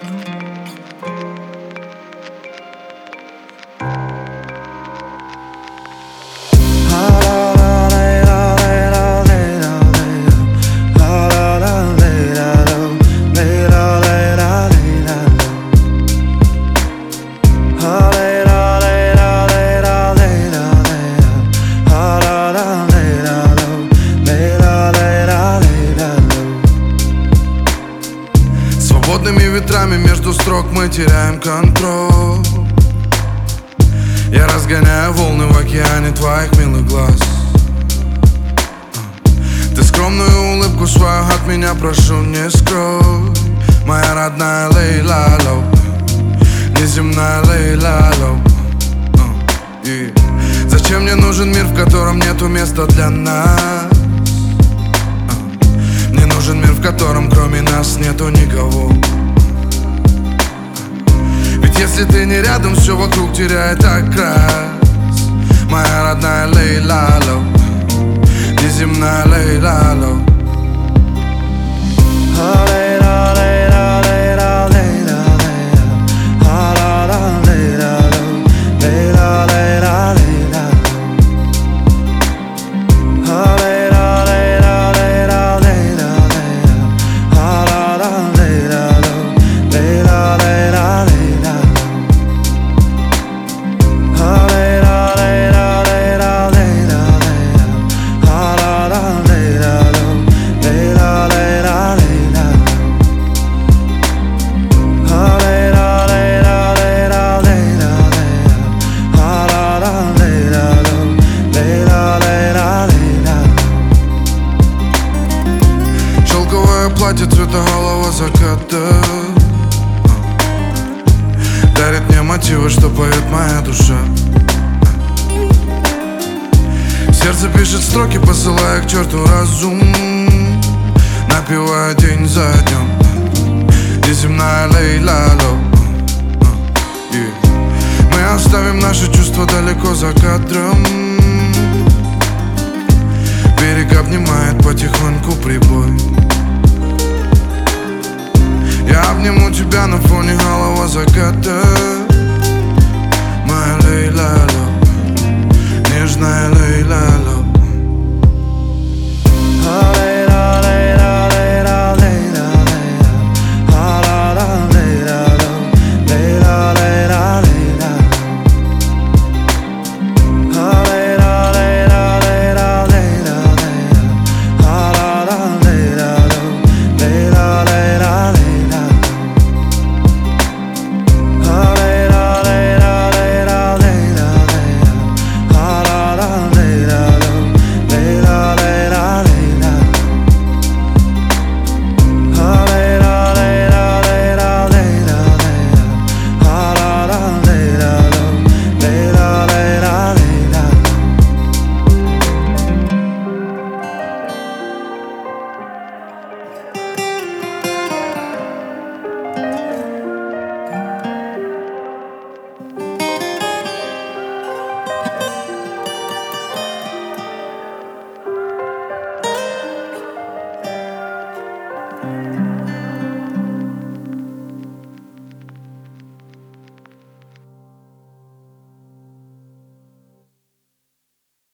Свободными ветрами между строк мы теряем контроль. Я разгоняю волны в океане твоих милых глаз. Ты скромную улыбку свою от меня прошу не скрой. Моя родная Лейла Лоу, неземная Лейла Лоу. Зачем мне нужен мир, в котором нету места для нас? Мне нужен мир, в котором кроме нас нету никого. Ведь если ты не рядом, все вокруг теряет окрас. Моя родная Лейла Лоу, неземная Лейла Лоу. Платье цвета голого заката дарит мне мотивы, что поет моя душа. Сердце пишет строки, посылая к черту разум, напевая день за днем. Неземная Лейла Лоу. Мы оставим наши чувства далеко за кадром. Берег обнимает потихоньку прибой. Я обниму тебя на фоне голого заката. Моя Лейла Лоу, нежная Лейла Лоу.